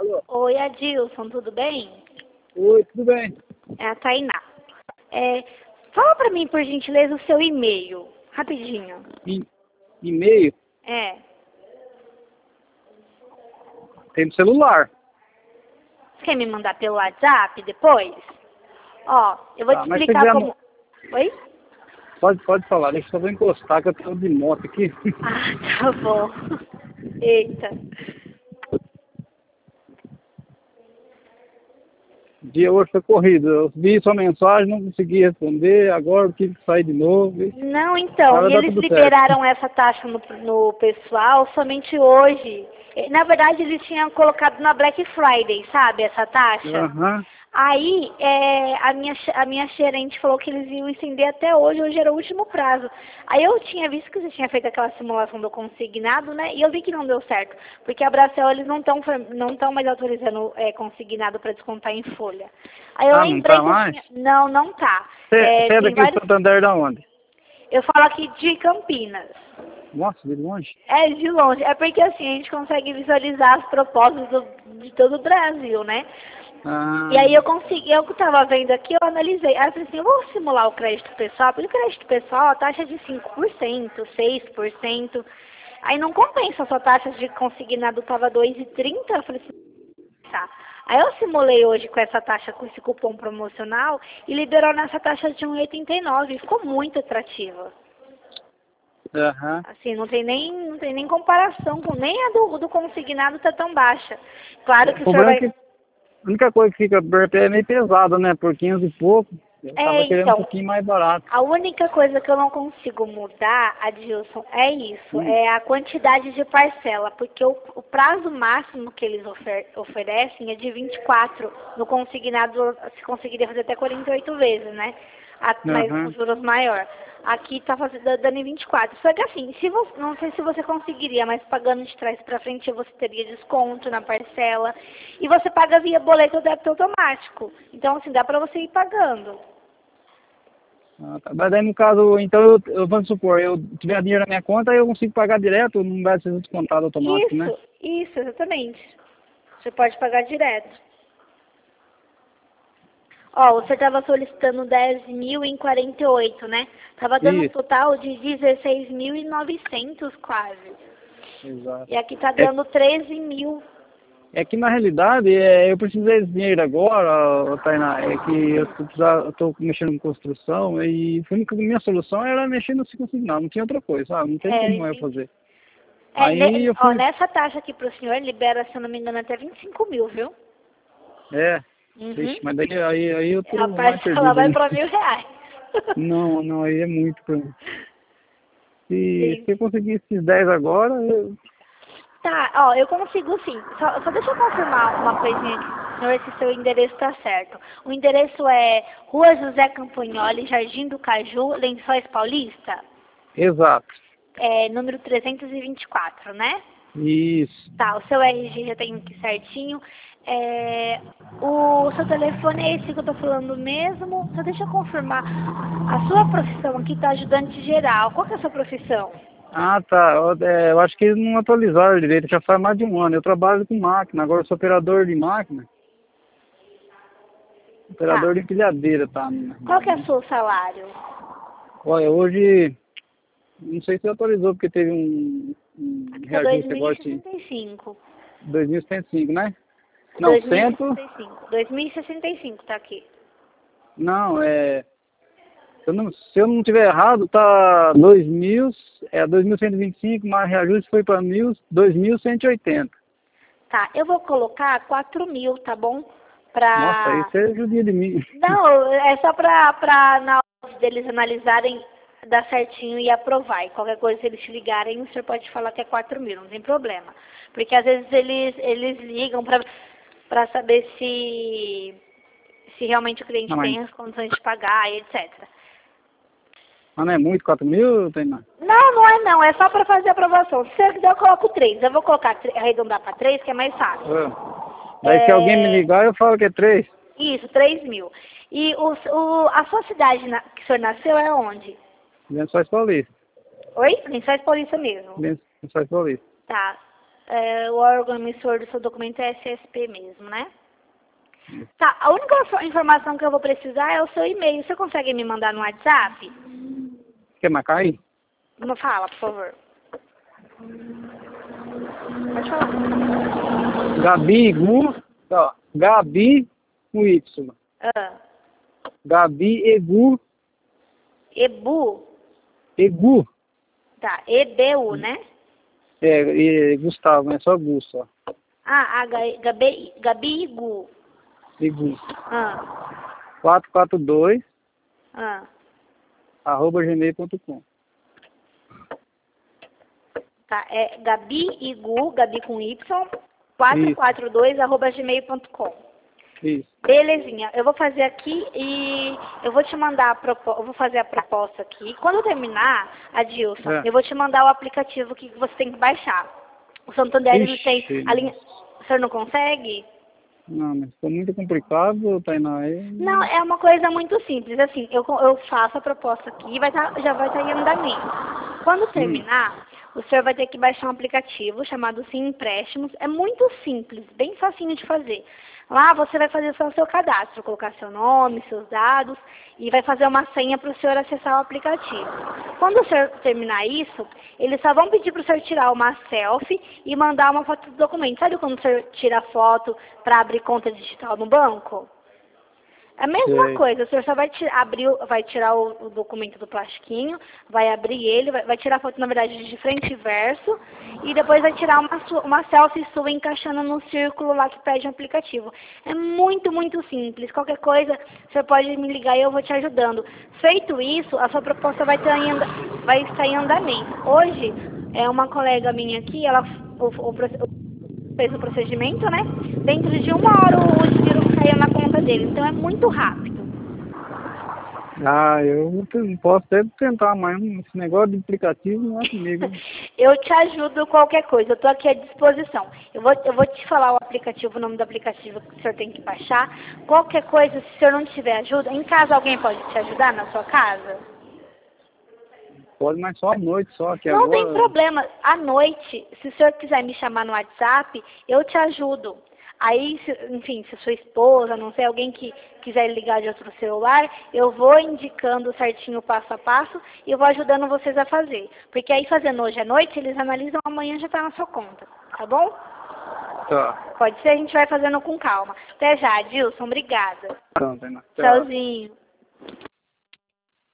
Alô? Oi, Adilson, tudo bem? Oi, tudo bem? É a Tainá. Fala pra mim, por gentileza, o seu e-mail. Rapidinho. E-mail? É. Tem no celular. Você quer me mandar pelo WhatsApp depois? Ó, eu vou Tá, te mas se explicar quiser... como... Oi? Pode falar, deixa eu só vou encostar que eu tô de moto aqui. Ah, tá bom. Eita. O dia hoje foi corrido. Eu vi sua mensagem, não consegui responder, agora eu tive que sair de novo. Não, então, Mas vai e dar eles tudo certo. liberaram essa taxa no pessoal somente hoje. Na verdade, eles tinham colocado na Black Friday, sabe, essa taxa? Aham. Aí, a minha gerente falou que eles iam estender até hoje era o último prazo. Aí eu tinha visto que você tinha feito aquela simulação do consignado, né? E eu vi que não deu certo, porque a Bracel, eles não estão mais autorizando consignado para descontar em folha. Aí eu Ah, não lembrei tá que eu mais? tinha... Não, não tá. Você é Tem daqui de vários... Santander da onde? Eu falo aqui de Campinas. Nossa, de longe. É de longe. É porque assim, a gente consegue visualizar as propostas de todo o Brasil, né? Ah, E aí eu que estava vendo aqui, eu analisei. Aí eu falei assim, eu vou simular o crédito pessoal, porque o crédito pessoal, a taxa é de 5%, 6%. Aí não compensa, a sua taxa de consignado estava 2,30. Eu falei assim, tá. Aí eu simulei hoje com essa taxa, com esse cupom promocional, e liberou nessa taxa de 1,89. Ficou muito atrativa. aham. Assim, não tem nem comparação, nem a do consignado tá tão baixa. Claro que O o senhor problema é vai... que a única coisa que fica perto é meio pesado, né? Por 500 e pouco. Eu tava querendo um Então, pouquinho mais barato. a única coisa que eu não consigo mudar, Adilson, é isso, Hum. é a quantidade de parcela, porque o prazo máximo que eles oferecem é de 24. No consignado, se conseguiria fazer até 48 vezes, né? Mas com Aham. juros maior. Aqui tá dando em 24. Só que assim, não sei se você conseguiria, mas pagando de trás para frente você teria desconto na parcela. E você paga via boleto ou débito automático. Então, assim, dá para você ir pagando. Ah, tá. Mas daí no caso, então vamos supor, eu tiver dinheiro na minha conta, eu consigo pagar direto, não vai ser descontado automático, né? Isso, exatamente. Você pode pagar direto. Ó, você estava solicitando 10.048, né? Tava dando um Isso, total de 16.900 quase. exato. E aqui tá É, dando 13.000. é que na realidade eu precisei de dinheiro agora, ô, Tainá, é que eu tô mexendo com construção e a minha solução era mexer no consignado, não tinha outra coisa, sabe? Não tem Eu como eu entendi. fazer. Aí eu fui, Nessa taxa aqui pro senhor, libera, se eu não me engano, até 25 mil, viu? é, Uhum. vixe, mas daí aí eu A tô mais parcela perdido vai ainda. para R$ 1.000. Não, aí é muito pra mim. Se Sim. eu conseguir esses 10 agora, Tá, ó, eu consigo sim. Só deixa eu confirmar uma coisinha aqui, senhor, se seu endereço tá certo. O endereço é Rua José Campagnoli, Jardim do Caju, Lençóis Paulista? exato. É, número 324, né? Isso. Tá, o seu RG já tem aqui certinho. O seu telefone é esse que eu tô falando mesmo? Só deixa eu confirmar. A sua profissão aqui tá ajudante geral. Qual que é a sua profissão? Ah, tá. Eu acho que eles não atualizaram direito, já faz mais de um ano. Eu trabalho com máquina, agora eu sou operador de máquina. Tá. Operador de empilhadeira, tá? Qual que é o seu salário? Olha, hoje, não sei se atualizou, porque teve um Aqui tá reajuste agora de 2.065. 2.105, né? Não, 100, 2.065. 2.065 tá aqui. não, se eu não tiver errado, tá 2.125, mas reajuste foi para 2.180. Tá, eu vou colocar 4.000, tá bom? Nossa, aí Pra... você judia de mim. Não, é só pra na hora deles analisarem, dar certinho e aprovar. E qualquer coisa, se eles te ligarem, o senhor pode falar que é 4.000, não tem problema. Porque às vezes eles ligam pra saber se realmente o cliente Não, mas, tem as condições de pagar e etc. mas não é muito, 4.000, tem mais. Não, não é não, é só para fazer a aprovação. Se você quiser, eu coloco 3. Eu vou colocar, arredondar para 3, que é mais fácil. Daí se alguém me É, ligar, eu falo que é 3. isso, 3.000. E a sua cidade que o senhor nasceu é onde? Lençóis Paulista. Oi? Lençóis Paulista mesmo. Lençóis Paulista. Tá. o órgão emissor do seu documento é SSP mesmo, né? Tá, a única informação que eu vou precisar é o seu e-mail. Você consegue me mandar no WhatsApp? Quer marcar aí? Não fala, por favor. Pode falar. Gabi Egu, ó, Gabi com Y. Ah, Gabi Egu, Ebu. Egu. Tá, EBU, né? E Gustavo, é só Gu só. Ah, Gabi Igu. Egu. Ah, 442, ah. @gmail.com. Tá, é Gabi Igu, Gabi com Y, 442@gmail.com. Isso. Belezinha, eu vou fazer aqui e eu vou te mandar eu vou fazer a proposta aqui. Quando eu terminar, Adilson, eu vou te mandar o aplicativo que você tem que baixar. O Santander não tem a linha. O senhor não consegue? Não, mas ficou muito complicado, Tainá. Não, é uma coisa muito simples. Assim, eu faço a proposta aqui e já vai estar em andamento. Quando terminar, o senhor vai ter que baixar um aplicativo chamado Sim Empréstimos. É muito simples, bem facinho de fazer. Lá você vai fazer só o seu cadastro, colocar seu nome, seus dados e vai fazer uma senha para o senhor acessar o aplicativo. Quando o senhor terminar isso, eles só vão pedir para o senhor tirar uma selfie e mandar uma foto do documento. Sabe quando o senhor tira a foto para abrir conta digital no banco? É a mesma coisa, o senhor só vai tirar o documento do plastiquinho, vai abrir ele, vai tirar a foto, na verdade, de frente e verso, e depois vai tirar uma selfie sua encaixando no círculo lá que pede o aplicativo. É muito, muito simples. Qualquer coisa, o senhor pode me ligar e eu vou te ajudando. Feito isso, a sua proposta vai estar em andamento. Hoje, uma colega minha aqui, ela fez o procedimento, né? Dentro de 1 hora o dinheiro caiu na conta dele. Então é muito rápido. Eu posso até tentar, mas esse negócio de aplicativo não é comigo. Eu te ajudo qualquer coisa. Eu estou aqui à disposição. Eu vou te falar o nome do aplicativo que o senhor tem que baixar. Qualquer coisa, se o senhor não tiver ajuda, em casa alguém pode te ajudar na sua casa? Pode, mas só à noite, só que não agora... tem problema. À noite, se o senhor quiser me chamar no WhatsApp, eu te ajudo. Aí, enfim, se sua esposa, não sei, alguém que quiser ligar de outro celular, eu vou indicando certinho o passo a passo e eu vou ajudando vocês a fazer. Porque aí, fazendo hoje à noite, eles analisam, amanhã já está na sua conta. Tá bom? Tá. Pode ser, a gente vai fazendo com calma. Até já, Adilson. Obrigada. Tá, Tchauzinho.